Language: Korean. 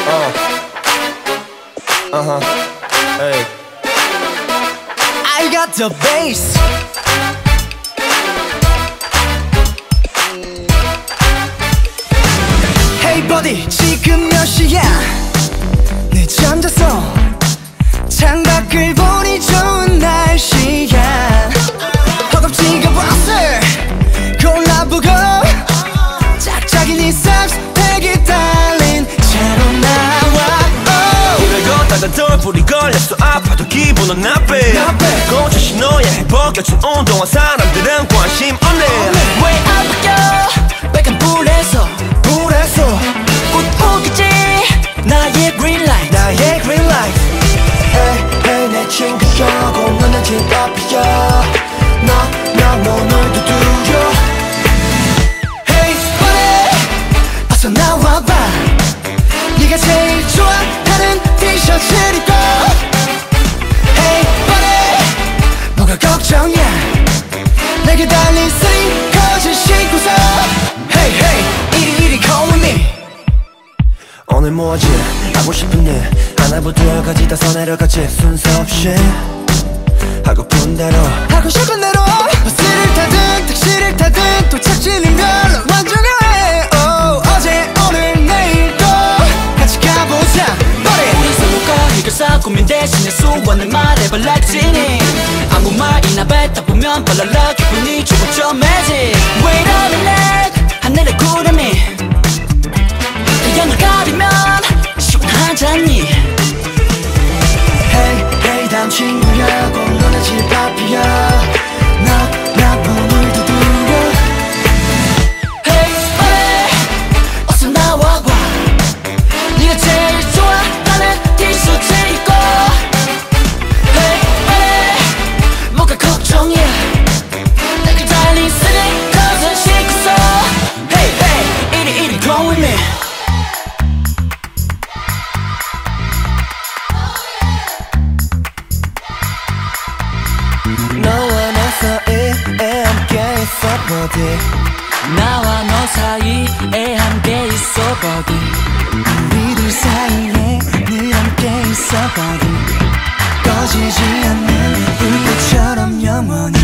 Hey. I got the bass. Hey buddy, 지금 몇 시야? 늦잠 잤어. 창밖을 보니 좋은 날씨야. 허겁지겁 버스를 골라보고 짝짝이 네 삭스팩이 달린 채로 나와. 길을 걷다가 돌불이 걸렸어. 아파도 기분은 나쁘. 고쳐 신어야 해. 벗겨진 운동화 사람들은 관심 없네. 왜 안 바뀌어 빨간 불에서 꽃 오겠지 나의 green light. 나의 green light. Hey hey 내 친구야 곧 너는 집 앞이야. 나 오늘 두드려. Hey buddy, 어서 나와봐. 네가 제일 좋아하는 티셔츠를 입고. Hey buddy, 뭐가 걱정이야. 내게 달린 스니커즈 신고서. Hey hey, 이리 come with me. 오늘 뭐지 하고 싶은 일 하나부터 열까지 다 써내려가지 순서 없이 하고픈 대로 하고 싶은 대로 버스를 타든 택시를 타든 도착지는 걸로 완전해. 어제 오늘 내일도 같이 가보자. 우리 서로가 해결사 고민 대신에 수원을 말해봐 like 지니. 아무 말이나 뱉다 보면 발랄라 기분이 조금 쩌매지. Wait a minute 하늘의 구름이 태양을 가리면 시원하잖니. Hey hey 다음 친구야 곧 너네 집 앞이야. 나 문을 두드려. Hey buddy 어서 나와봐. 네가 제일 좋아하는 티셔츠 입고. Hey buddy 뭐가 걱정이야. 내게 달린 스니커즈 신고서. Hey hey 이리 come with me. 너와 나 사이에 함께 있어 버디. 나와 너 사이에 함께 있어 버디. 우리들 사이에 늘 함께 있어 버디. 꺼지지 않는 불꽃처럼 영원히.